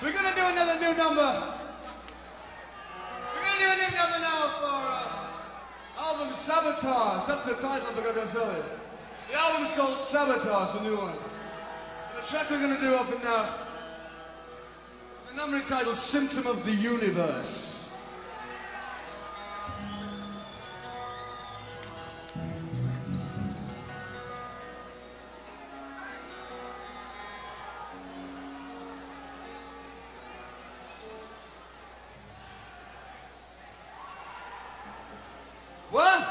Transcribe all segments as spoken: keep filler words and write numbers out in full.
We're gonna do another new number. We're gonna do a new number now for uh, album Sabotage. That's the title, I'm gonna tell you. The album's called Sabotage, the new one. And the track we're gonna do up in now, the number entitled Symptom of the Universe. What?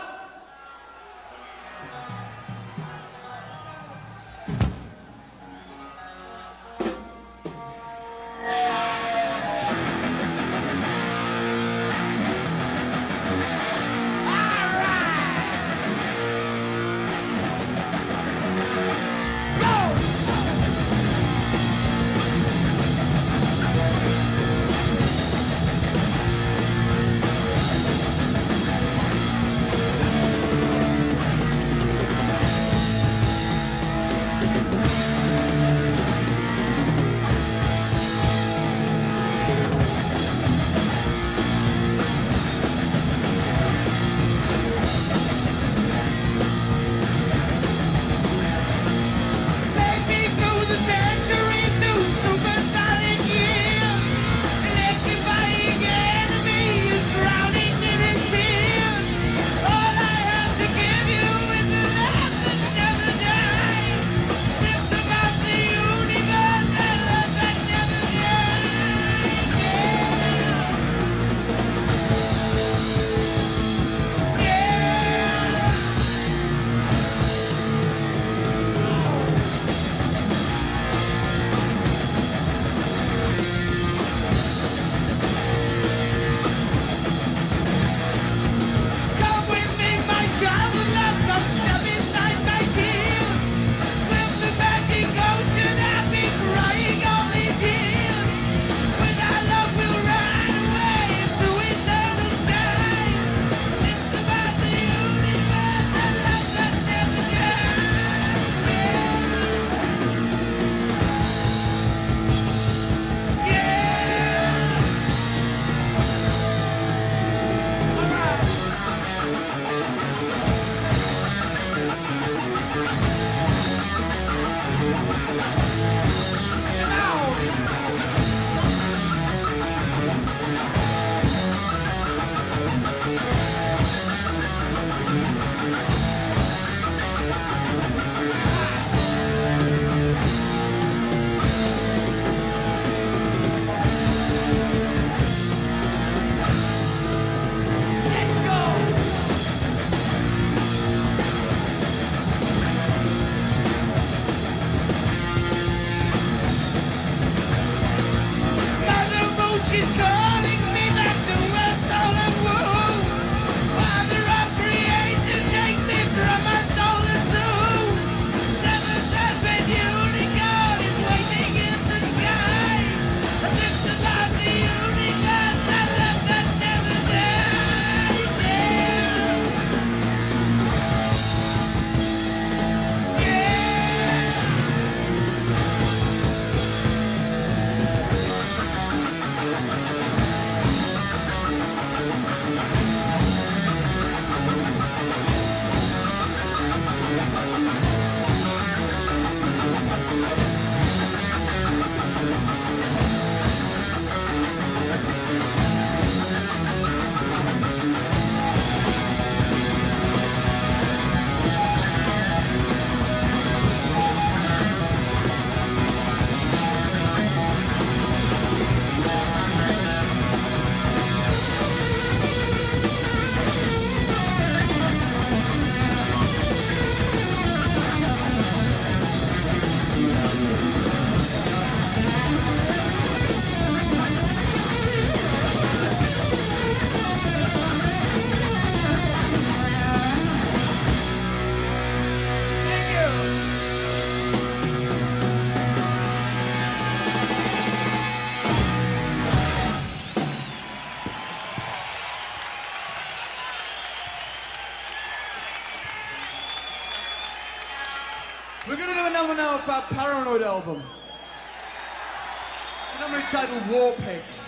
We're gonna do a number now about Paranoid album. It's a number album entitled War Pigs.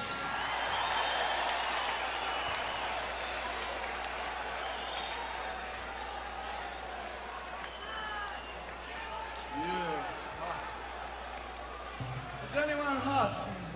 Yeah, it's hot. Is anyone hot?